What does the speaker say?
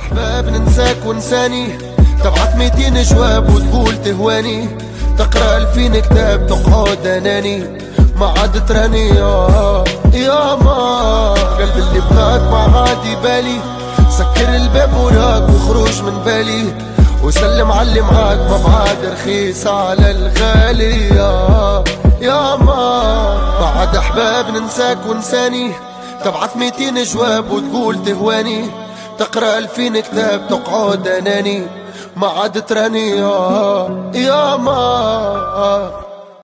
احباب ننساك ونساني، تبعت 200 جواب وتقول تهواني، تقرأ 2000 كتاب تقعد اناني، ما عاد تراني يا ما قلب اللي بغاك ما عاد يبالي، سكر الباب وراك وخروج من بالي، وسلم علي معاك ما بعد رخيص على الغالي يا ما عاد احباب ننساك ونساني، تبعت 200 جواب وتقول تهواني، تقرأ 2000 كتاب تقعد اناني، ما عاد تراني يا ما